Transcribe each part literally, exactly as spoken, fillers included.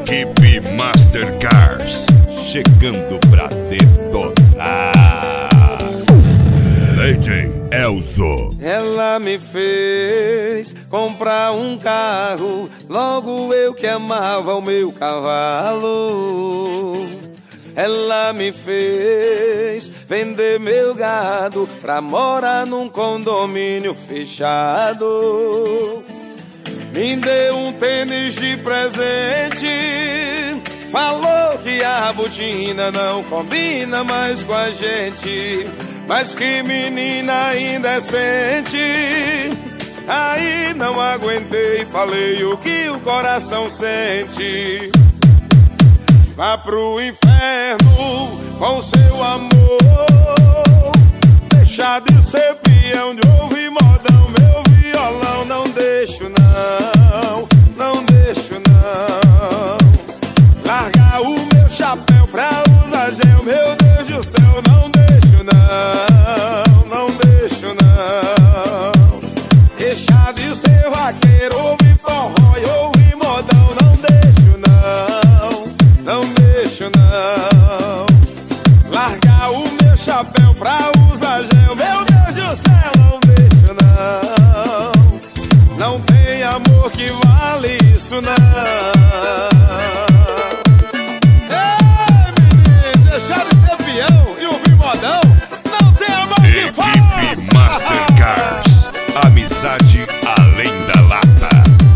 Equipe Mastercars, chegando pra detonar. D J Elzo. Ela me fez comprar um carro, logo eu que amava o meu cavalo. Ela me fez vender meu gado pra morar num condomínio fechado. Me deu um tênis de presente, falou que a botina não combina mais com a gente. Mas que menina indecente. Aí não aguentei, falei o que o coração sente. Vá pro inferno com seu amor, deixa de ser peão, de ouvir modão, meu violão. Não deixo não, não deixo não. Largar o meu chapéu pra usar gel, meu Deus do céu. Não deixo não, não deixo não. Deixa de ser vaqueiro, ouvir forró e ouvir modão. Não deixo não, não deixo não. Largar o meu chapéu pra usar gel, meu Deus do céu. Não deixo não, não tem amor que vale isso não. Ei, menino, deixar de ser peão e ouvir modão, não tem amor que faça. Equipe Mastercars, amizade além da lata.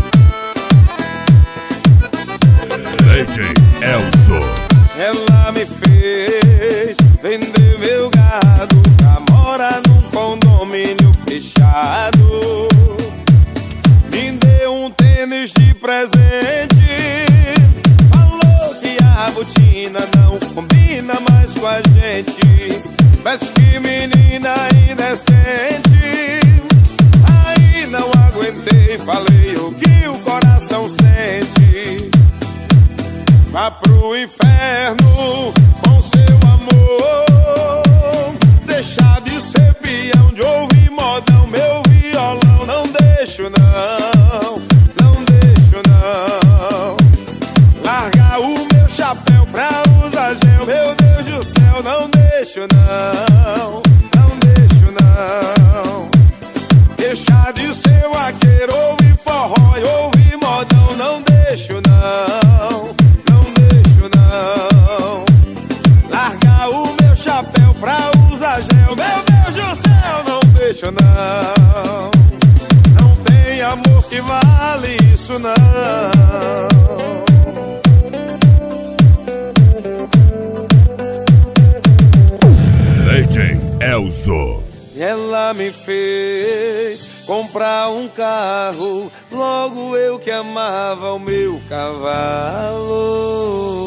D J Elzo. Ela me fez vender meu gado pra morar num condomínio fechado. Me deu um tênis de presente, falou que a botina não combina mais com a gente. Mas que menina indecente. Aí não aguentei, falei o que o coração sente. Vá pro inferno com seu amor, deixa de ser peão, de ouvir modão, meu violão. Não deixo não, não deixo não. Largar o meu chapéu pra usar gel, meu Deus do céu. Não deixo não, não deixo não. Deixa de ser vaqueiro, ouvir forró e ouvir modão. Não deixo não, não deixo não. Largar o meu chapéu pra usar gel, meu Deus do céu. Não deixo não, não tem amor que vale isso não. D J Elzo. Ela me fez comprar um carro, logo eu que amava o meu cavalo.